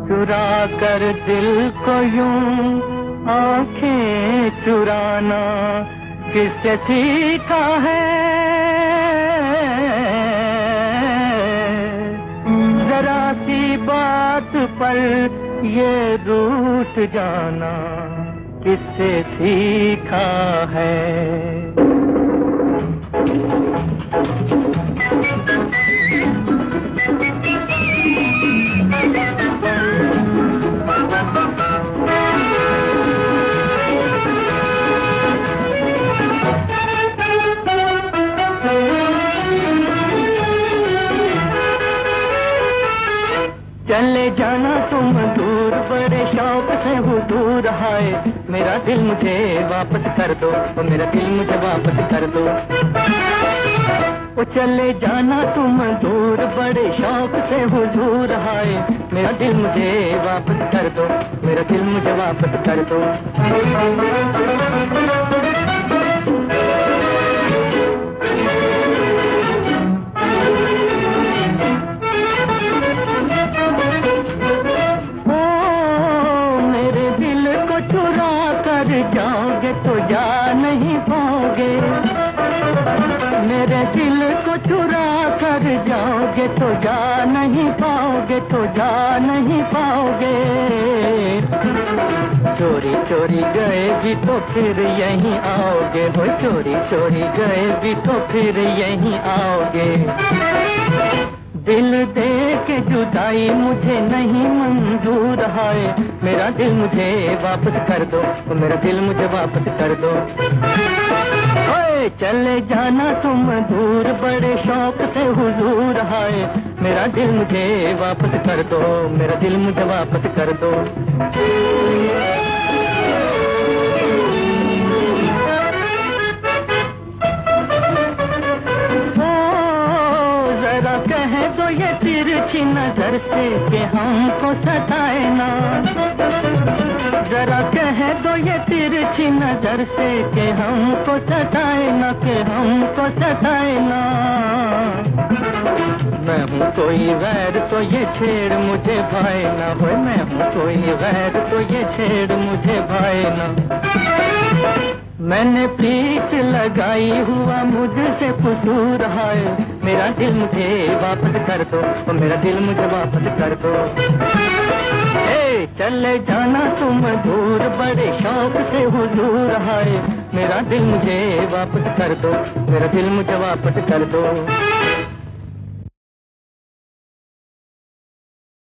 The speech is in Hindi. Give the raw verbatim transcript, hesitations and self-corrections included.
चुरा कर दिल को यूं आंखें चुराना किससे सीखा है? जरा सी बात पर ये रूठ जाना किससे सीखा है? चले जाना तुम दूर बड़े शौक से हुजूर हाय, मेरा दिल मुझे वापस कर दो, ओ मेरा दिल मुझे वापस कर दो। ओ चले जाना तुम दूर बड़े शौक से हुजूर हाय, मेरा दिल मुझे वापस कर दो, मेरा दिल मुझे वापस कर दो। जाओगे तो जा नहीं पाओगे, मेरे दिल को चुरा कर जाओगे तो जा नहीं पाओगे, तो जा नहीं पाओगे। चोरी चोरी गए भी तो फिर यहीं आओगे, हो चोरी चोरी गए भी तो फिर यहीं आओगे। दिल दे के जुदाई मुझे नहीं मंजूर है, मेरा दिल मुझे वापस कर दो, मेरा दिल मुझे वापस कर दो। ओए चले जाना तुम दूर बड़े शौक से हुजूर है, मेरा दिल मुझे वापस कर दो, मेरा दिल मुझे वापस कर दो। कह दो ये तिरछी नजर से कि हमको सताए ना, जरा कह दो ये तिरछी नजर से कि हमको सताए ना, कि हमको सताए ना। मैं हूँ कोई गैर तो ये छेड़ मुझे भाए ना, हो मैं हूँ कोई गैर तो ये छेड़ मुझे भाए ना। मैंने प्रीत लगाई हुआ मुझसे कसूर है, मेरा दिल मुझे वापस कर दो, तो मेरा दिल मुझे वापस कर दो। ए चले जाना तुम दूर बड़े शौक से हुजूर है, मेरा दिल मुझे वापस कर दो, मेरा दिल मुझे वापस कर दो।